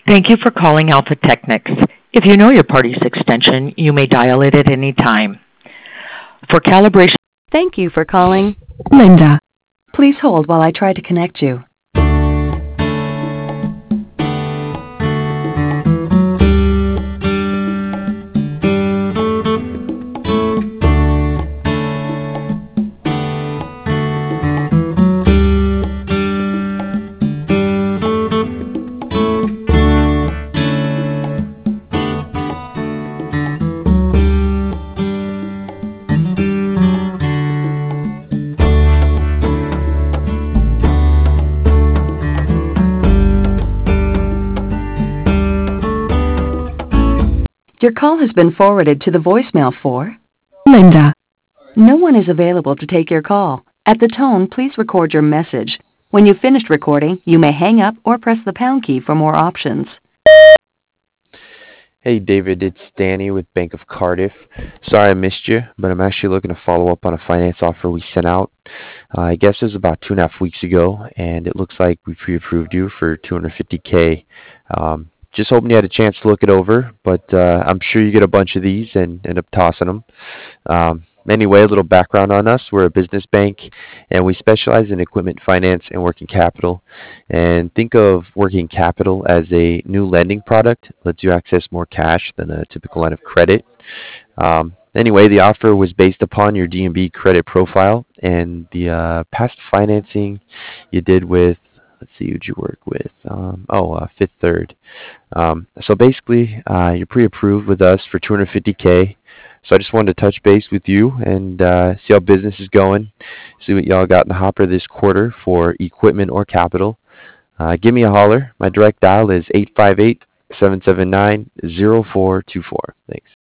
Thank you for calling Alpha Technics. If you know your party's extension, you may dial it at any time. For calibration. Thank you for calling Linda. Please hold while I try to connect you. Your call has been forwarded to the voicemail for Linda. No one is available to take your call. At the tone, please record your message. When you've finished recording, you may hang up or press the pound key for more options. Hey David, it's Danny with Bank of Cardiff. Sorry I missed you, but I'm actually looking to follow up on a finance offer we sent out. I guess it was about 2.5 weeks ago, and it looks like we pre-approved you for $250K. Just hoping you had a chance to look it over, but I'm sure you get a bunch of these and end up tossing them. Anyway, a little background on us. We're a business bank, and we specialize in equipment finance and working capital. And think of working capital as a new lending product. Lets you access more cash than a typical line of credit. Anyway, the offer was based upon your D&B credit profile and the past financing you did with, let's see, who'd you work with? Fifth Third. So basically, you're pre-approved with us for $250K. So I just wanted to touch base with you and see how business is going, see what y'all got in the hopper this quarter for equipment or capital. Give me a holler. My direct dial is 858-779-0424. Thanks.